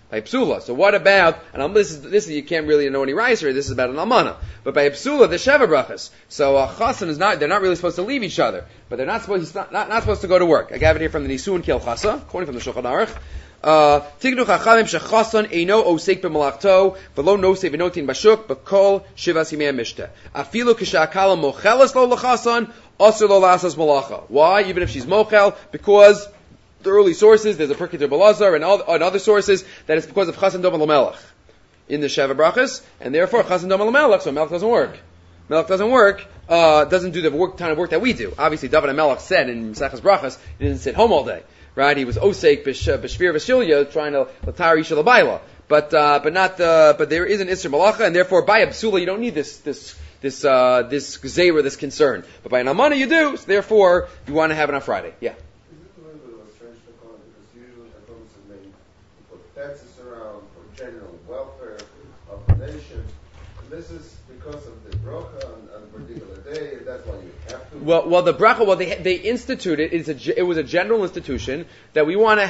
So what about, and this is you can't really know any riser, this is about an almana. But by a psula, the Sheva brachas. So a chassan is not, they're not really supposed to leave each other. But they're not supposed, he's not supposed to go to work. I have it here from the Nisun Kel Chasa, quoting from the Shulchan Aruch. Tignu chachamim shechasan eino osek b'malachto, v'lo nosei v'notin bashuk, b'kol shivas yimei mishteh. Afilu k'sha'akala mocheles lo l'chasan, asur lo lasas malacha. Why? Even if she's mochel, because the early sources, there's a Perkei Belazar and other sources that it's because of Chasan Dom Melech in the Sheva Brachas, and therefore Chasan Dom Melech, so Melech doesn't work. Doesn't do the kind of work that we do. Obviously, David HaMelech said in Maseches Brachas, he didn't sit home all day, right? He was Osek B'Shvir V'Shilya, trying to Latar Isha L'Baila. But there is an Isser Malacha, and therefore by a Psula you don't need this Gzeira, this concern. But by an Almana you do, so therefore you want to have it on Friday. Yeah. Taxes around for general welfare of the nation. And this is because of the bracha on a particular day, and that's why you have to. Well, the bracha, they instituted it was a general institution that we want to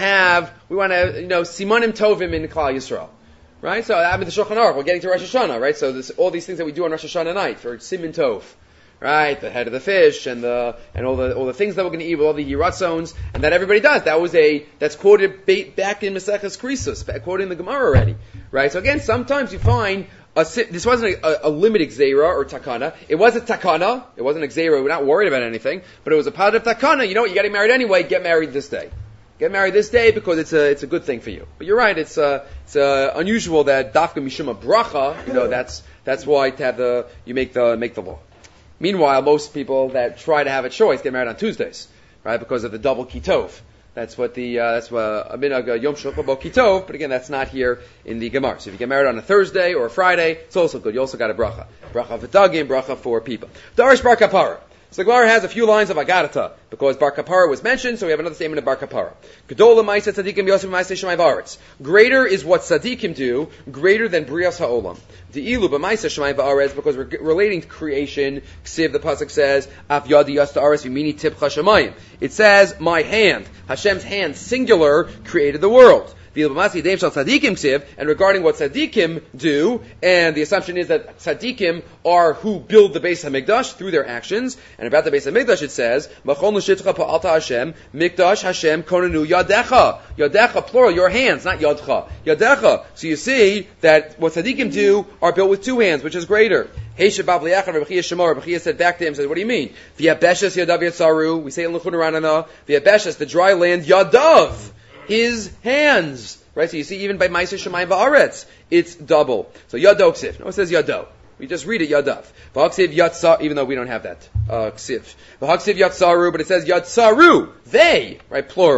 simanim tovim in Klal Yisrael, right? So I mean the Shulchan Aruch, we're getting to Rosh Hashanah, right? So all these things that we do on Rosh Hashanah night for siman tov. Right, the head of the fish and all the things that we're going to eat with all the yiratzones, and that everybody does. That's quoted back in Maseches Krisos, quoted in the Gemara already. Right, so again, sometimes you find this wasn't a limited gzeira or takana. It was a takana. It wasn't a gzeira. We're not worried about anything, but it was a positive takana. You know what? You got to get married anyway. Get married this day. Get married this day because it's a good thing for you. But you're right. It's unusual that dafka mishuma bracha. That's why you make the law. Meanwhile, most people that try to have a choice get married on Tuesdays, right? Because of the double kitov. That's what that's a minhag yom shulchan bo kitov. But again, that's not here in the Gemara. So if you get married on a Thursday or a Friday, it's also good. You also got a bracha v'dagim, bracha for people. Darish bar kapara. So the Gemara has a few lines of Agarata, because Bar Kapara was mentioned, so we have another statement of Bar Kapara. Gedola ma'aseh tzadikim yosef ma'aseh shemai v'aretz. Greater is what tzadikim do, greater than Brias ha'olam. De'ilu b'ma'aseh shemai v'aretz, because we're relating to creation. Ksiv, the pasuk says, Af yadi yasta aretz v'mini tipcha shemayim. It says, my hand, Hashem's hand, singular, created the world. And regarding what tzaddikim do, and the assumption is that tzaddikim are who build the Beis HaMikdash through their actions. And about the Beis HaMikdash it says, Machon l'shitcha pa'alta Hashem, Mikdash Hashem konenu yadecha. Yadecha, plural, your hands, not yadcha. Yadecha. So you see that what tzaddikim do are built with two hands, which is greater. Rabbi Chia said back to him, said, what do you mean? V'yabeshes yadav yatzaru. We say in L'chun Ranana, V'yabeshes, the dry land, yadav. His hands, right? So you see, even by Ma'aser Shemayim Va'aretz, it's double. So Yado Ksiv. No, it says Yado. We just read it Yadav. V'haksiv Yatsa, even though we don't have that Ksiv. V'haksiv Yatsaru, but it says Yatsaru. They, right? Plural.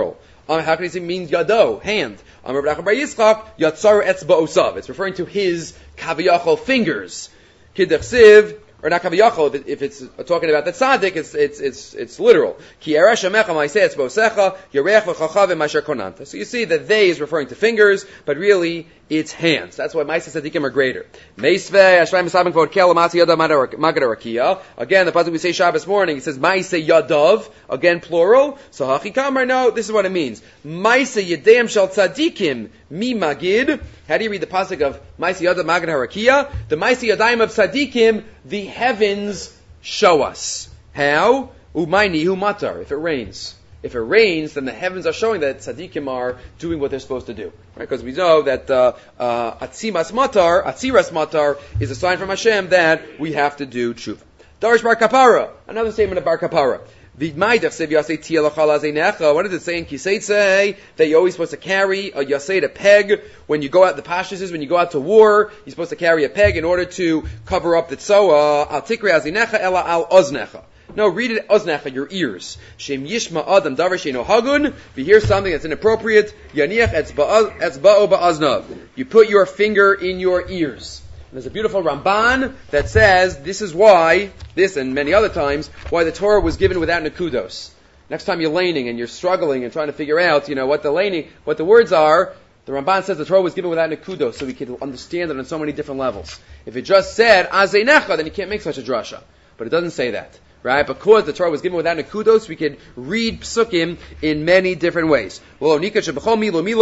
How can he say means yado, hand? Amar Rav Bar Yitzchak, yatzar etzba osav. It's referring to his kaviyachol fingers. Kidachsiv, or not kaviyachol, if it's talking about the tzaddik, it's literal. Ki eresh amecha ma'aseh etzba osecha, yerech v'chachav v'masher konanta. So you see that they is referring to fingers, but really it's hands. That's why Ma'aseh Tzadikim are greater. Meisvei, Ashray Mesabim Kvod Kel, Matzi Yadav Magad Rakia. Again, the pasuk we say Shabbos morning, it says Ma'aseh Yadav, again plural. So Hachikamar, no, this is what it means. Ma'aseh Yedeim Shal Tzadikim Mi Magid. How do you read the pasuk of Ma'aseh Yadav Magad Rakia? The Ma'aseh Yadayim of Tzadikim, the heavens show us. How? Umayni Hu Matar, if it rains. If it rains, then the heavens are showing that tzaddikim are doing what they're supposed to do. Right? Because we know that atziras matar is a sign from Hashem that we have to do tshuva. Darish bar kapara, another statement of bar kapara. What does it say in Kiseitze? That you're always supposed to carry a yased, a peg. When you go out, the pashtus when you go out to war, you're supposed to carry a peg in order to cover up the tzoa. Al tikre azinecha ela al oznecha. No, read it oznecha, your ears. Shem yishma adam davar sheino hagun. If you hear something that's inappropriate, yaniach etzba'o ba'aznav. You put your finger in your ears. And there's a beautiful Ramban that says this is why, this and many other times, why the Torah was given without nekudos. Next time you're laning and you're struggling and trying to figure out, what the words are, the Ramban says the Torah was given without nekudos, so we can understand it on so many different levels. If it just said azeinecha, then you can't make such a drasha. But it doesn't say that. Right? Because the Torah was given without nekudos, we could read psukim in many different ways. And they're all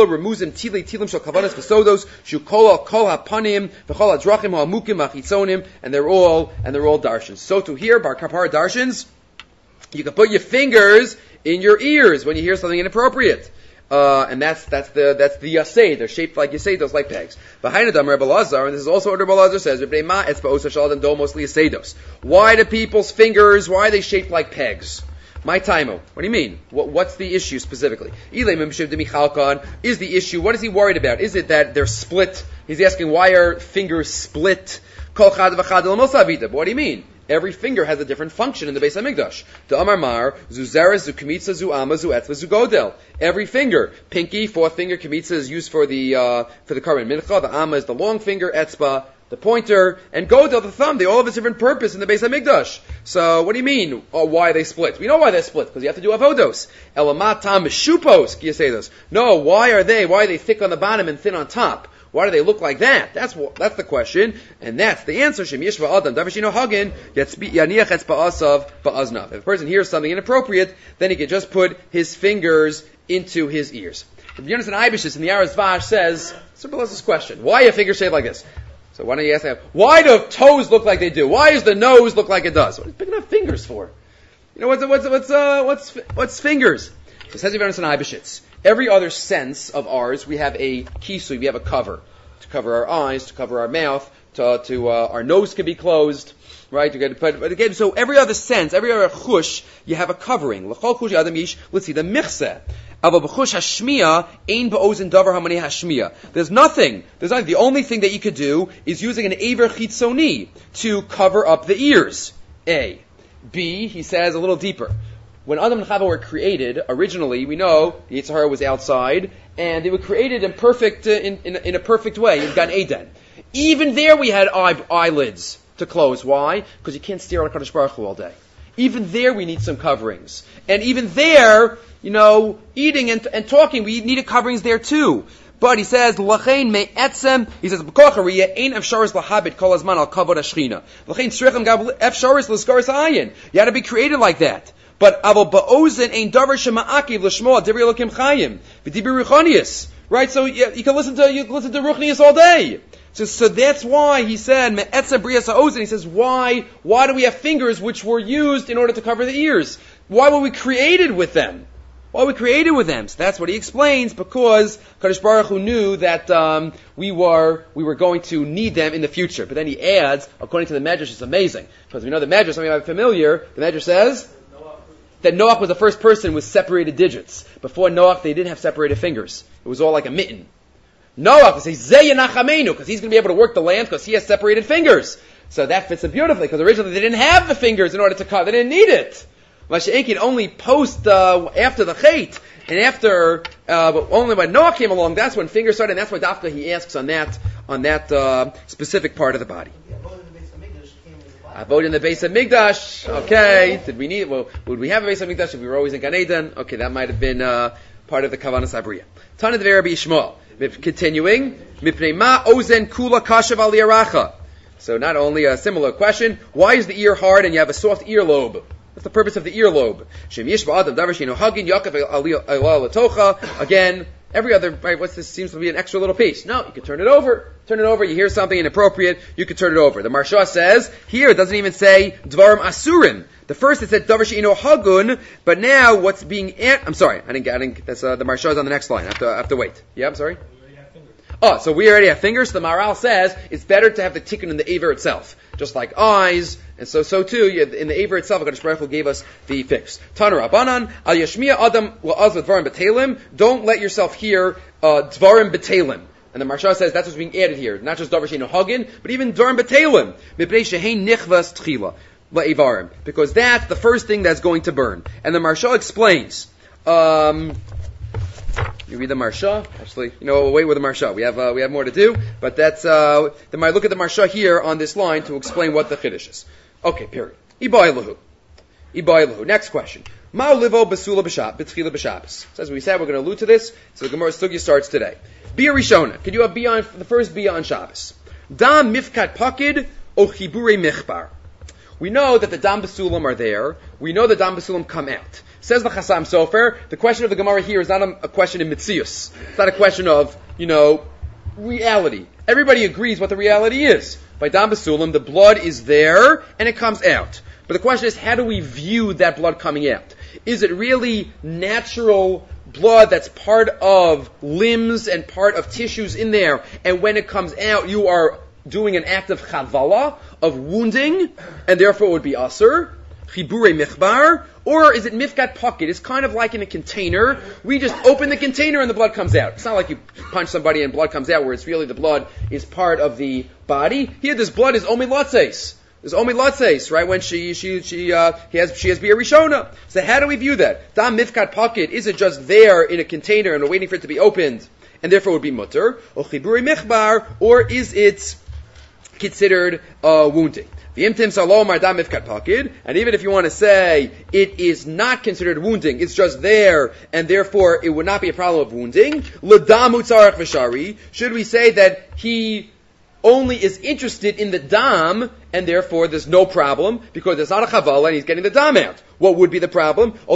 darshans. So to hear bar kapara darshans, you can put your fingers in your ears when you hear something inappropriate. And that's the yaseh. They're shaped like yaseh, those like pegs. Behind it, Rebbe Lazar, and this is also what Rebbe Lazar says, why do people's fingers, why are they shaped like pegs? My taimo. What do you mean? What's the issue specifically? Is the issue, what is he worried about? Is it that they're split? He's asking, why are fingers split? What do you mean? Every finger has a different function in the Beis Hamikdash. The Amar Mar, zu zeres, zu kmitza, zu ama, zu etzva, zu godel. Every finger, pinky, fourth finger, kmitza is used for the Karban Mincha. The ama is the long finger, etzba, the pointer, and godel, the thumb. They all have a different purpose in the Beis Hamikdash. So, what do you mean? Why are they split? We know why they're split because you have to do avodos. Elamatam shupos, kiyasedos. No, why are they thick on the bottom and thin on top? Why do they look like that? That's the question, and that's the answer. Shem yishva adam davashino hagin yaniach etzba'asav ba'aznav. If a person hears something inappropriate, then he can just put his fingers into his ears. Rabbi Yonasan Eibishis in the Aras Vash says, simple as this question: why are fingers shaped like this? So why don't you ask that? Why do toes look like they do? Why does the nose look like it does? What are you picking up fingers for? What's fingers? So says Rabbi Yonasan Eibishis. Every other sense of ours, we have a kisui, we have a cover. To cover our eyes, to cover our mouth, to our nose can be closed, right? But again, so every other sense, every other chush, you have a covering. L'chol chush adam yish, let's see, the michseh. Aber b'chush hashmiya, ein ba'ozen davar hamani hashmiya. There's nothing. The only thing that you could do is using an aver chitzoni to cover up the ears. A. B, he says a little deeper. When Adam and Chava were created, originally, we know the Yetzer Hara was outside, and they were created in perfect, in a perfect way, in Gan Eden. Even there we had eyelids to close. Why? Because you can't stare at HaKadosh Baruch Hu all day. Even there we need some coverings. And even there, eating and talking, we needed coverings there too. But he says, L'chein me'etzem, he says, B'koach hariyah, ein efsharis lahabit kol hazman al kavod hashchina. L'chein tzrichem gab efsharis l'skaris ha'ayin. You had to be created like that. But avo ba'ozen ein davar shema'akiv l'shmoa divrei Elokim chayim v'dibur ruchanius. Right? So you can listen to ruchanius all day. So that's why he said me'etzem brias ha'ozen. He says, why do we have fingers which were used in order to cover the ears? Why were we created with them? So that's what he explains, because Kadosh Baruch Hu knew that we were going to need them in the future. But then he adds, according to the Medrash, it's amazing, because we know the Medrash, some of you are familiar, the Medrash says that Noach was the first person with separated digits. Before Noach, they didn't have separated fingers. It was all like a mitten. Noach says, Zeh Yenachamenu, because he's going to be able to work the land because he has separated fingers. So that fits it beautifully, because originally they didn't have the fingers in order to cut. They didn't need it. Masha'enkin only after the Chait, And after, but only when Noah came along, that's when fingers started, and that's why Dafka he asks on that specific part of the body. Abode in the base of Migdash. Okay. Did we need? Well, would we have a base of Migdash if we were always in Gan Eden? Okay, that might have been part of the Kavanas Abriya. Tana de Rabbi Yishmael. Continuing, Mipnei ma ozen kula kashav al yaracha. So not only a similar question, why is the ear hard and you have a soft earlobe? What's the purpose of the earlobe? Shem yish ba'adam davar sheinu hagin yakav aliyah latocha. Again, every other, right, what's this, seems to be an extra little piece. No, you can turn it over, you hear something inappropriate, you can turn it over. The Marsha says, here it doesn't even say dvarim asurin. The first it said davar sheinu hagun, but now what's being, I'm sorry, I didn't, that's, the Marsha is on the next line, I have to wait. Yeah, I'm sorry? Oh, so we already have fingers. So the Maral says it's better to have the tikkun in the Aver itself, just like eyes, and so too in the Aver itself. HaKadosh Baruch Hu gave us the fix. Tanu Rabbanan al yashmiya adam la'az dvarim b'telim. Don't let yourself hear dvarim b'telim. And the Marsha says that's what's being added here, not just davar sheinu hagin, but even dvarim b'telim. Mipnei shehein nichvas tchila la'ivarim, because that's the first thing that's going to burn. And the Marsha explains. You read the Marsha. Actually, we'll wait with the Marsha. We have more to do, but that's then I look at the Marsha here on this line to explain what the chiddush is. Okay, period. Ibaylahu. Next question. Ma livo basula b'tchila b'shabbos. So as we said, we're going to allude to this. So the Gemara Sugya starts today. Bia Rishona. Could you have Bia on the first Bia on Shabbos? Dam mifkat pakid o chibure michbar. We know that the Dam Basulam are there. We know the Dam Basulam come out. Says the Chassam Sofer, the question of the Gemara here is not a question of mitzius. It's not a question of, reality. Everybody agrees what the reality is. By Dam Basulam, the blood is there and it comes out. But the question is, how do we view that blood coming out? Is it really natural blood that's part of limbs and part of tissues in there, and when it comes out, you are doing an act of chavala, of wounding, and therefore it would be aser, chibure michbar, or is it mifkat pocket? It's kind of like in a container. We just open the container and the blood comes out. It's not like you punch somebody and blood comes out, where it's really the blood is part of the body. Here, this blood is omilatses. There's omilatses, right? When she has Bia Rishona. So how do we view that? Dam mifkat pocket, is it just there in a container and we're waiting for it to be opened, and therefore it would be mutter? Or chibure michbar, or is it considered wounding? The imtim salom ardam mifkat pakid, and even if you want to say it is not considered wounding, it's just there, and therefore it would not be a problem of wounding. L'dam utzarach v'shari. Should we say that he only is interested in the dam, and therefore there's no problem because it's not a chavala and he's getting the dam out? What would be the problem? Or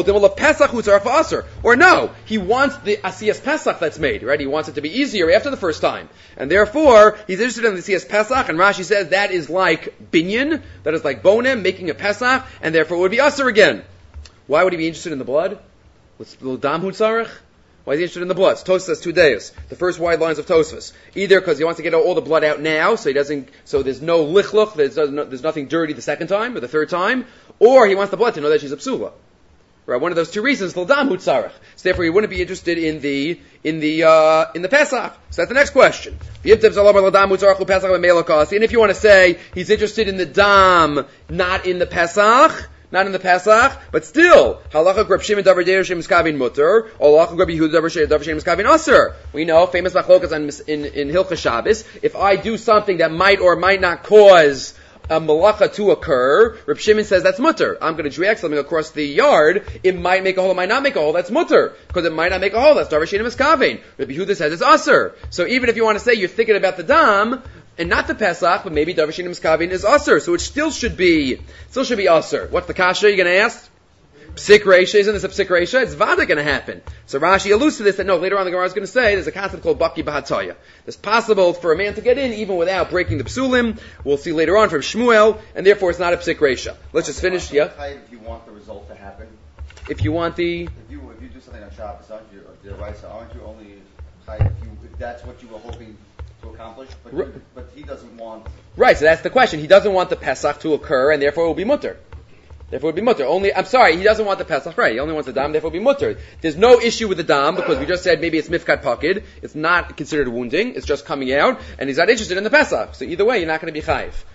no, he wants the asiyas pesach that's made, right? He wants it to be easier after the first time, and therefore he's interested in the asiyas pesach. And Rashi says that is like binyan, that is like bonem, making a pesach, and therefore it would be aser again. Why would he be interested in the blood? Dam hutzarech. Why is he interested in the blood? Tosfos says 2 days. The first wide lines of Tosfos. Either because he wants to get all the blood out now, so there's no lichluch, there's nothing dirty the second time or the third time, or he wants the blood to know that she's a psula. Right? One of those two reasons, l'dam hutzarech. So therefore, he wouldn't be interested in the Pesach. So that's the next question. And if you want to say he's interested in the dam, not in the Pesach, but still, halacha Reb Shimon davar de'er miskavin mutter, or halacha Reb Yehuda davar she'em miskavin aser. We know famous machlokas in Hilchos Shabbos. If I do something that might or might not cause a malacha to occur, Reb Shimon says that's mutter. I'm going to drag something across the yard. It might make a hole, it might not make a hole. That's mutter because it might not make a hole. That's davar she'em miskavin. Reb Yehuda says it's aser. So even if you want to say you're thinking about the dam and not the Pesach, but maybe davar she'em miskavin is aser, so it still should be aser. What's the kasha you're going to ask? Psik reisha, isn't this a psik reisha? It's vada going to happen. So Rashi alludes to this, that no, later on the Gemara is going to say there's a concept called baki b'hataya. It's possible for a man to get in even without breaking the psulim. We'll see later on from Shmuel, and therefore it's not a psik reisha. Let's just finish. Yeah. If you want the result to happen. If you want the. If you do something on Shabbos, aren't you only if that's what you were hoping to accomplish? But he doesn't want. Right. So that's the question. He doesn't want the Pesach to occur, and therefore it will be mutter. Therefore it would be mutter. He doesn't want the Pesach, right? He only wants the dam, therefore it would be mutter. There's no issue with the dam, because we just said maybe it's mifkat pakid. It's not considered wounding. It's just coming out, and he's not interested in the Pesach. So either way, you're not going to be chayiv.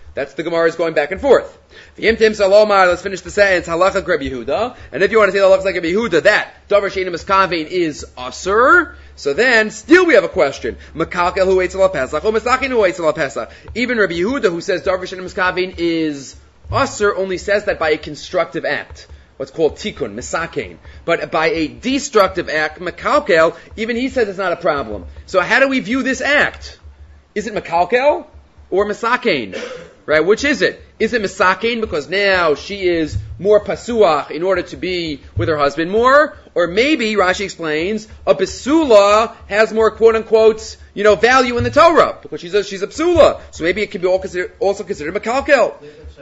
That's the Gemara is going back and forth. V'yimtim salomar, let's finish the sentence, halacha Rabbi Yehuda. And if you want to say the halacha like Rabbi Yehuda, that davar she'einu miskavein is asur, so then still we have a question. Mekalkel hu eitz ala pesach, or mesakin hu eitz ala pesach. Even Rabbi Yehuda, who says davar she'einu miskavein is asur, only says that by a constructive act. What's called tikkun, misakein. But by a destructive act, mekalkel, even he says it's not a problem. So how do we view this act? Is it mekalkel or misakein? Right? Which is it? Is it misakein because now she is more pasuach in order to be with her husband more? Or maybe, Rashi explains, a besula has more quote unquote, value in the Torah because she's a psula. So maybe it can be also considered mekalkel.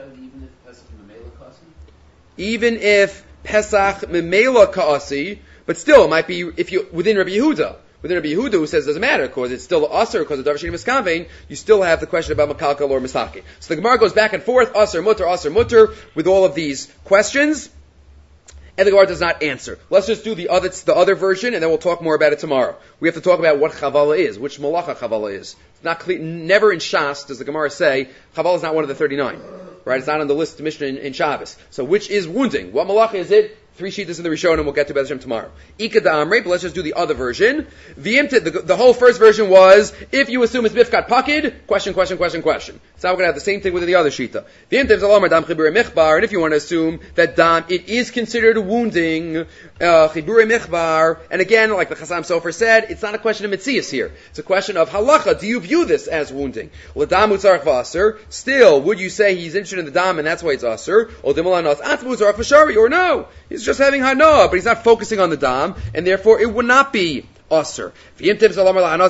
Even if Pesach memela ka'asi, but still it might be if you within Rabbi Yehuda. Within Rabbi Yehuda, who says it doesn't matter because it's still asur because of davar she'einu miskavein, you still have the question about makalkal or misaki. So the Gemara goes back and forth, asur mutter, with all of these questions, and the Gemara does not answer. Let's just do the other version, and then we'll talk more about it tomorrow. We have to talk about what chavala is, which malacha chavala is. It's not clear. Never in Shas does the Gemara say chavala is not one of the 39. Right? It's not on the list of Mishnah in Shabbos. So which is wounding? What malacha is it? 3 shittas in the Rishon, and we'll get to Be'ez Hashem tomorrow. Ika da'amrei, but let's just do the other version. The whole first version was, if you assume it's bifkat pakid, question. So now we're going to have the same thing with the other shita. And if you want to assume that dam, it is considered wounding, chibure michbar, and again, like the Chasam Sofer said, it's not a question of mitzias here. It's a question of halacha. Do you view this as wounding? L'dam utzarach v'aser. Still, would you say he's interested in the dam and that's why it's aser? Or dimalanos atmu utzarach v'shari, or no? He's just having hanoah, but he's not focusing on the dam, and therefore it would not be aser. And if you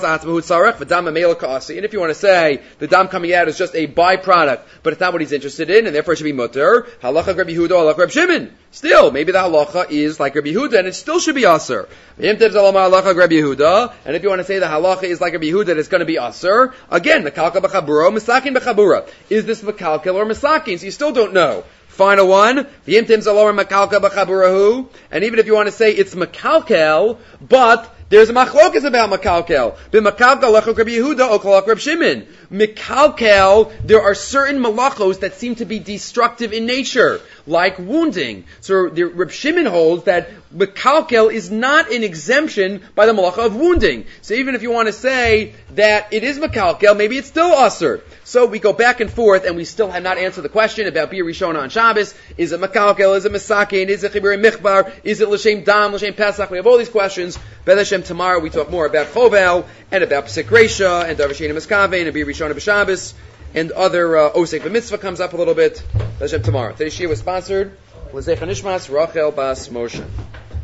want to say the dam coming out is just a byproduct, but it's not what he's interested in, and therefore it should be mutter, halacha Rabbi Yehuda, halacha Rabbi Shimon. Still, maybe the halacha is like Rabbi Yehuda, and it still should be aser. And if you want to say the halacha is like Rabbi Yehuda, it's going to be aser. Again, mekalkel b'chabura, misakin b'chabura. Is this mekalkel or misakin? So you still don't know. Final one, and even if you want to say it's makalkel, but there's a machlokas about makalkel. B'makalkel lechok Rabbi Yehuda o kolak Rabbi Shimon. Makalkel, there are certain malachos that seem to be destructive in nature, like wounding. So Rabbi Shimon holds that makalkel is not an exemption by the malacha of wounding. So even if you want to say that it is makalkel, maybe it's still asur. So we go back and forth, and we still have not answered the question about Bir Rishona on Shabbos. Is it makalkel? Is it misakin? Is it chibur michbar? Is it l'shem dam? L'shem pesach? We have all these questions. Be'ez Hashem, tomorrow we talk more about chovel and about pesach reisha and davar she'einu miskavein and Bir Rishona b'Shabbos and other osek b'mitzvah comes up a little bit. Be'ez Hashem tomorrow. Today's shir was sponsored L'zeicha Nishmas Rachel Bas Moshe.